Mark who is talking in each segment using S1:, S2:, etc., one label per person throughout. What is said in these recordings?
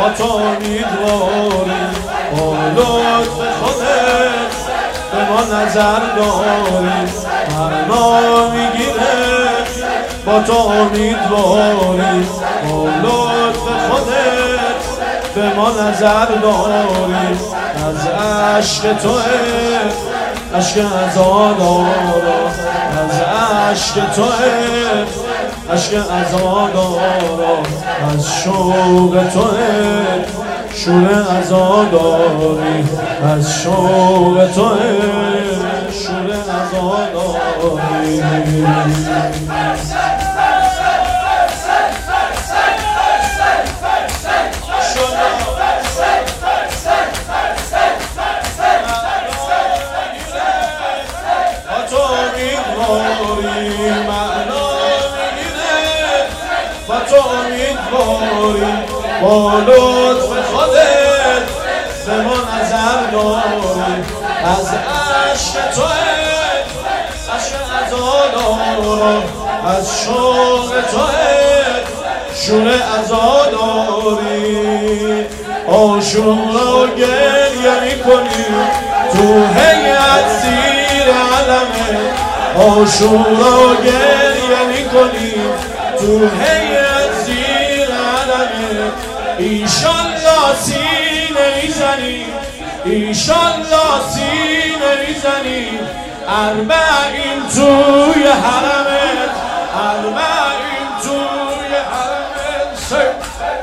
S1: با تو امیدواریم، با لطف خودت به ما نظر داریم، معنا میگیره با تو امیدواریم، با لطف خودت به ما نظر داریم. از عشق توه عشق عزادارا، از عشق توه عشق عزادارا، از شوق توه شور عزاداری، از شوق توه شور عزاداری. با تو امیدواریم، با لطف خودت به ما نظر داریم. از عشق توه عشق عزادارا، از شوق توه شور عزاداری. آشورا و گریه میکنیم تو هیئت زیر علمه، آشورا و گریه میکنیم تو هیئت زیر علمه. ایشالله سینه میزنیم، ایشالله سینه میزنیم، اربعین توی حرمت، اربعین توی حرمت.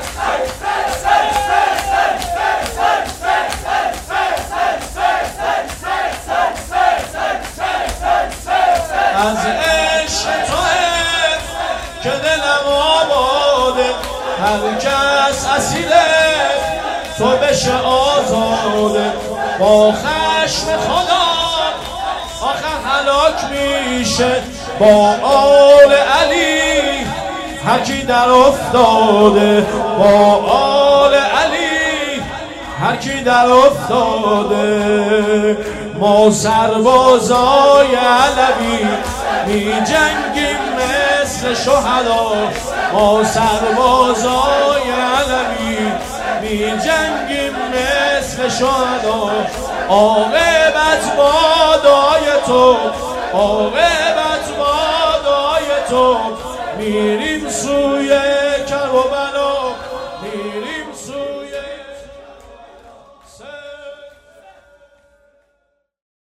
S1: از عشق توه که دلم آباده، هر کس اسیره تو بشه آزاده. با خشم خدا آخر هلاک میشه، با آل علی هر کی در افتاده، با آل علی هر کی در افتاده. ما سربازای علوی می جنگیم مثل شهدا، ما سربازای علوی می جنگیم مثل شهدا. عاقبت بادای تو، عاقبت بادای تو، میریم سوی کربلا.